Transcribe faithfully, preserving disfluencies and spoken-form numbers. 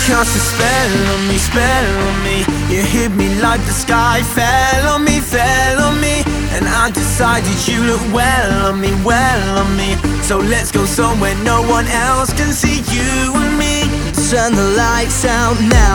cast a spell on me, spell on me. You hit me like the sky fell on me, fell on me. And I decided you look well on me, well on me. So let's go somewhere no one else can see you and me. Turn the lights out now.